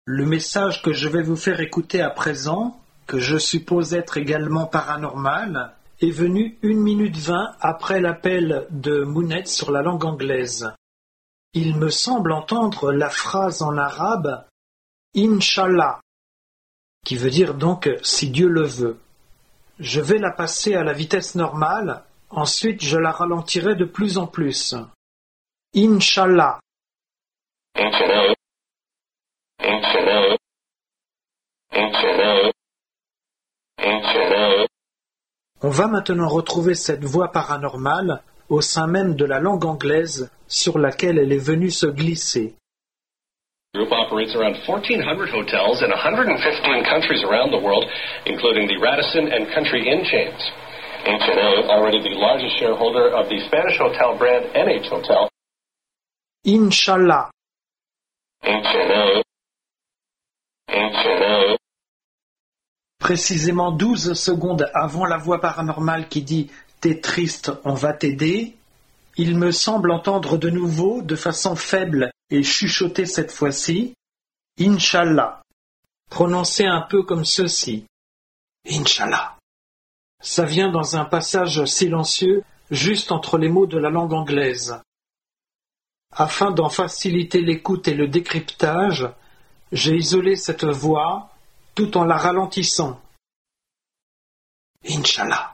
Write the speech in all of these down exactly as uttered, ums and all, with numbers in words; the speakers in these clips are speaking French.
Le message que je vais vous faire écouter à présent, que je suppose être également paranormal, est venu une minute vingt après l'appel de Mounette sur la langue anglaise. Il me semble entendre la phrase en arabe « Inch'Allah », qui veut dire donc « si Dieu le veut ». Je vais la passer à la vitesse normale, ensuite je la ralentirai de plus en plus. Inch'Allah. Inch'Allah. Inch'Allah. Inch'Allah. Inch'Allah. On va maintenant retrouver cette voix paranormale au sein même de la langue anglaise sur laquelle elle est venue se glisser. The group operates around fourteen hundred hotels in one hundred fifteen countries around the world, including the Radisson and Country Inn chains. Inch'Allah is already the largest shareholder of the Spanish hotel brand N H Hotel. Inch'Allah. Inch'Allah. Inch'Allah. Précisément douze secondes avant la voix paranormale qui dit « T'es triste, on va t'aider », il me semble entendre de nouveau, de façon faible et chuchotée cette fois-ci, « Inch'Allah », prononcé un peu comme ceci. « Inch'Allah ». Ça vient dans un passage silencieux, juste entre les mots de la langue anglaise. Afin d'en faciliter l'écoute et le décryptage, j'ai isolé cette voix tout en la ralentissant. Inch'Allah.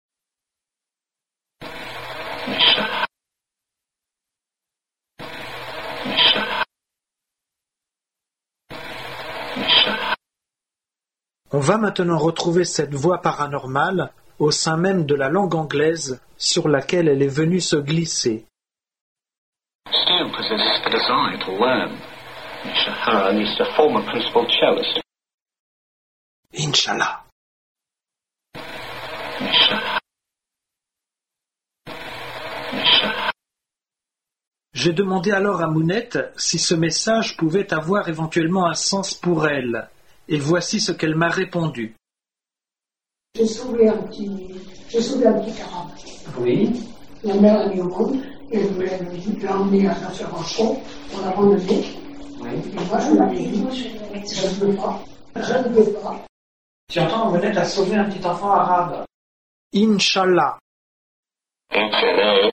Inch'Allah. Inch'Allah. Inch'Allah. On va maintenant retrouver cette voix paranormale au sein même de la langue anglaise sur laquelle elle est venue se glisser. Still possesses the desire to learn. Shahara is the former principal cellist. Inch'Allah. Inch'Allah. Inch'Allah. J'ai demandé alors à Mounette si ce message pouvait avoir éventuellement un sens pour elle, et voici ce qu'elle m'a répondu. J'ai sauvé un petit, j'ai sauvé un petit arabe. Oui. La mère l'a mis au monde, et je voulais l'emmener à la Ferranchon pour l'abandonner. Oui. Et moi, je l'avais dit, je ne veux pas, je ne veux pas. Tu entends, Mounette a sauvé un petit enfant arabe. Inch'Allah. Inch'Allah.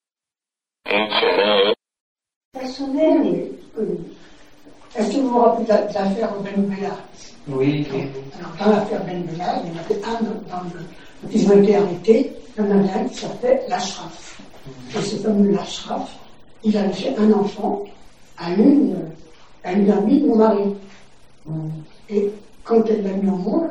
Inch'Allah. Personnel, euh, est-ce que vous vous rappelez de l'affaire Ben Bella? Oui. Alors, dans l'affaire Ben Bella, il y en avait un dans le, quand ils ont été arrêtés, il y en avait un qui s'appelait l'Ashraf. Et ce fameux l'Ashraf, il avait fait un enfant à une, à une amie de mon mari. Et quand elle l'a mis au monde,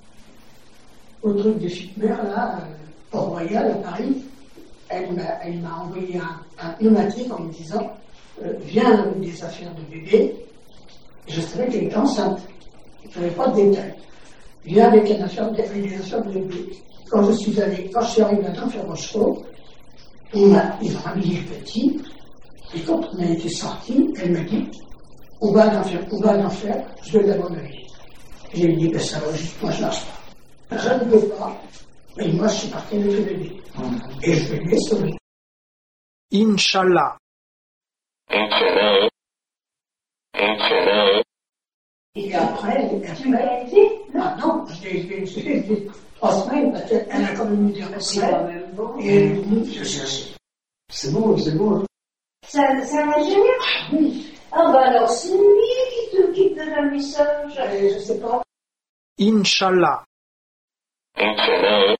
au truc de Fitmer, là, euh, Port-Royal, à Paris, elle m'a, elle m'a envoyé un, un pneumatique en me disant euh, viens avec des affaires de bébé. Je savais qu'elle était enceinte. Je n'avais pas de détails. Viens avec une affaire de, avec des affaires de bébé. Quand je suis allé, quand je suis arrivé à Denfert-Rochereau, on a, ils ont habillé le petit, et quand on a été sorti, elle m'a dit on va d'en faire, on va d'en faire, je vais l'abandonner. J'ai dit ben ça va, moi je lâche pas. Je ne veux pas, mais moi je suis parti avec le bébé. Et je vais lui sauver. Inch'Allah. Inch'Allah. Inch'Allah. Et après, après, ah non, je l'ai fait trois semaines, parce qu'elle a quand même eu des retraits, et elle est venue se chercher. C'est beau, c'est beau. Hein. Ça, ça n'a jamais. Ah oui, Ah bah alors c'est lui qui te qui te donne un message. euh, je sais pas. Inch'Allah. Inch'Allah.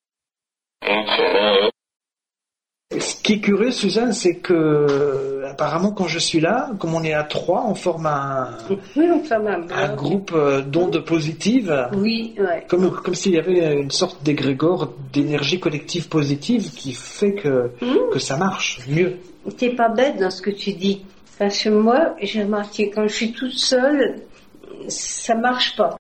Inch'Allah. Ce qui est curieux, Suzanne, c'est que apparemment quand je suis là, comme on est à trois, on forme un, Oui, on forme un bloc. un groupe euh, d'ondes positives, Oui, ouais. comme, comme s'il y avait une sorte d'égrégore d'énergie collective positive qui fait que, Mmh. que ça marche mieux. T'es pas bête dans ce que tu dis. Parce que moi, j'ai remarqué, quand je suis toute seule, ça marche pas.